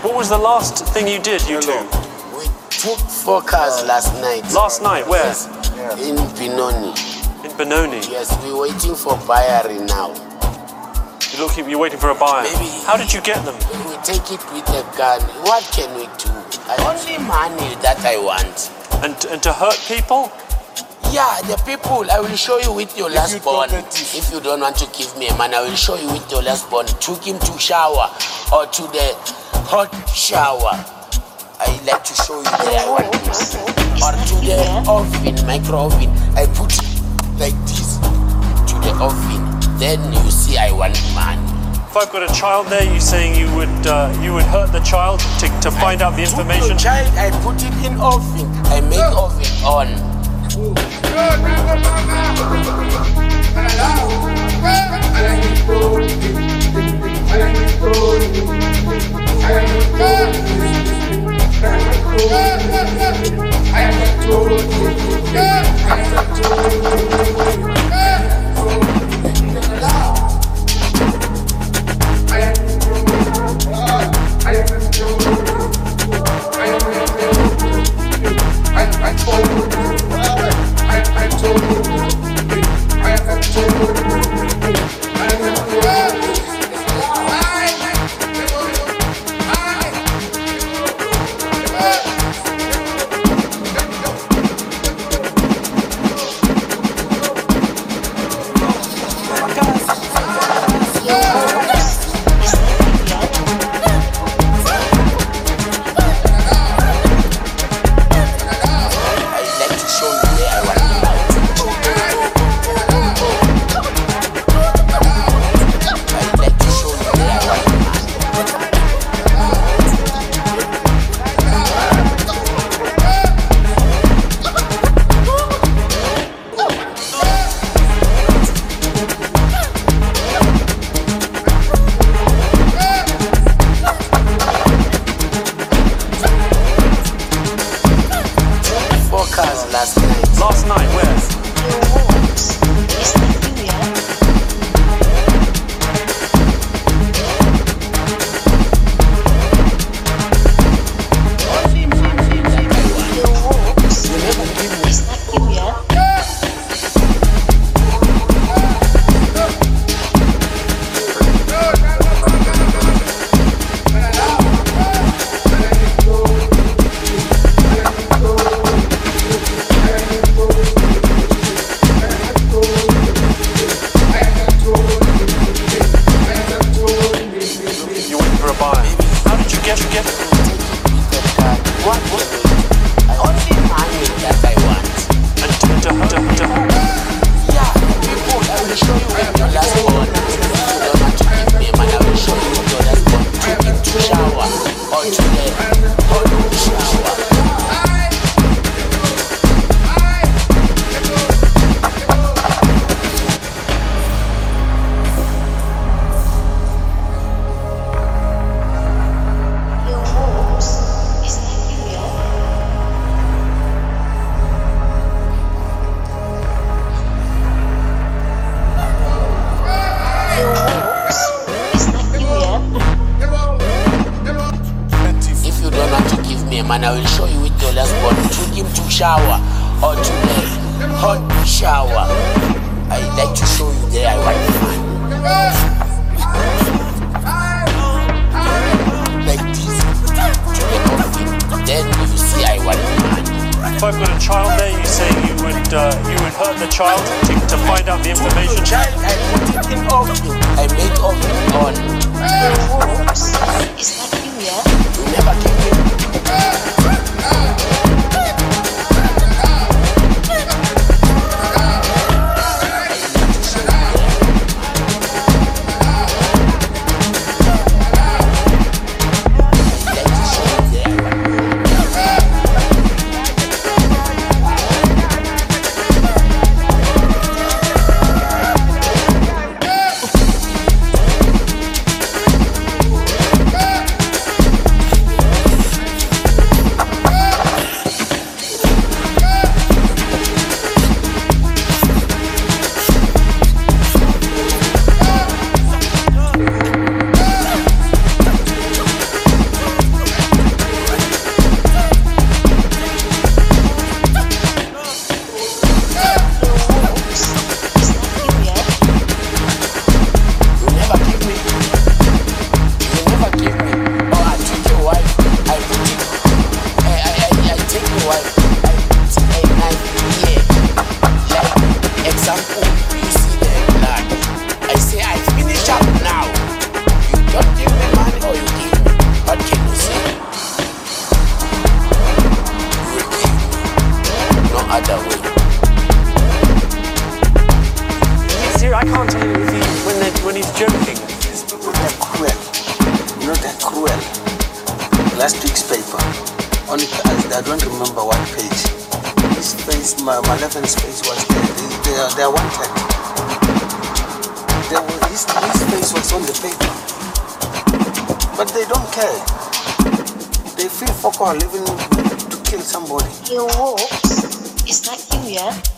What was the last thing you did, you two? We took 4 cars last night. Last night, where? Yes, in Benoni. In Benoni? Yes, we're waiting for buyer now. You're waiting for a buyer. Maybe. How did you get them? We take it with a gun. What can we do? Only money that I want. And to hurt people? Yeah, the people, I will show you with your last born. If you don't want to give me a man, I will show you with your last born. Took him to shower or to the hot shower. I like to show you there. I want man. Or to the oven, micro oven. I put like this to the oven. Then you see I want money. If I've got a child there, you're saying you would hurt the child to find out the information? Child, I put it in oven. I make oven on. Last night, where? Man, I will show you with your last born. Took him to shower or to the hot shower. I like to show you there I want man. Like this to the oven. Then you see I want man. If I've got a child there, you're saying you would hurt the child to find out the information? Child, I put it in oven. I make oven on. Is that you, yeah? You never came in. last week's paper. Only I don't remember what page. His face, Maleficent's face was there. They are wanted. His face was on the paper. But they don't care. They feel fuck all even to kill somebody. He walks. Is that you, yeah?